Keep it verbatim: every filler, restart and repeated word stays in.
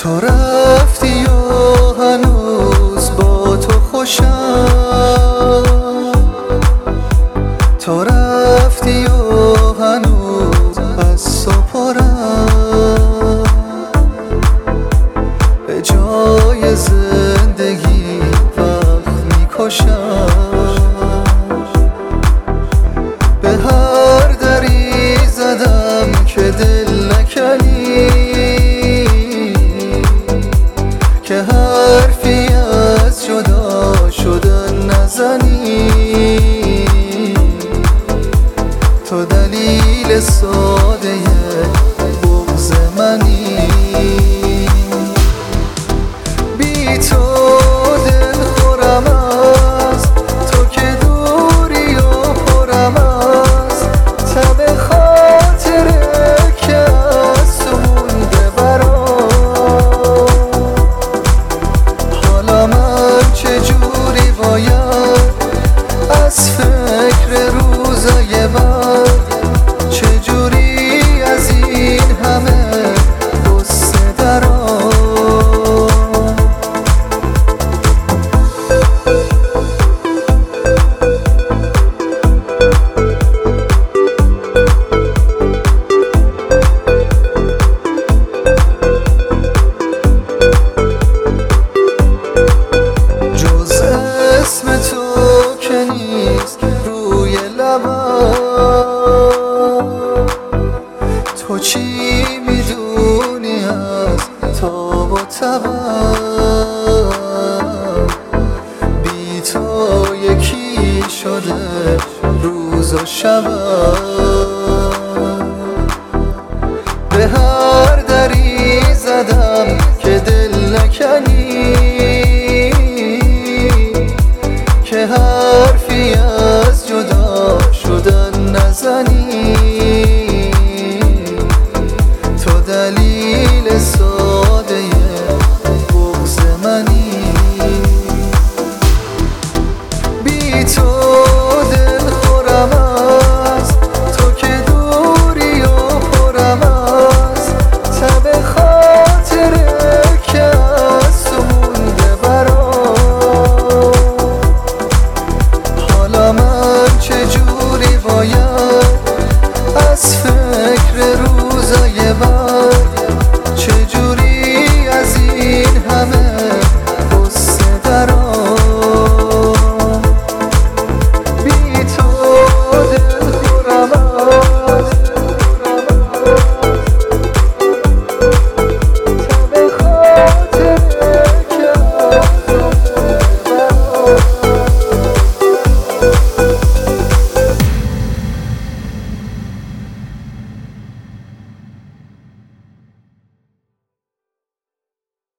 تو رفتی و هنوز با تو خوشم، تو رفتی و هنوز از تو پرم، به جای زندگی وقت میکشم، به هر دری زدم که دل نکنی، که حرفی از جدا شدن نزنی، تو دلیل ساده بغض منی. بی تو دل خورم است، تو که دوری و پرم است، تب خاطره که از تو مونده برام. حالا من چجوری باید از فکر روزای بعد، چجوری از این همه غصه درام. جز اسم تو که نیست روی لبم، تو چی میدونی از تاب و تبم؟ بی تو یکی شده روز و شبم.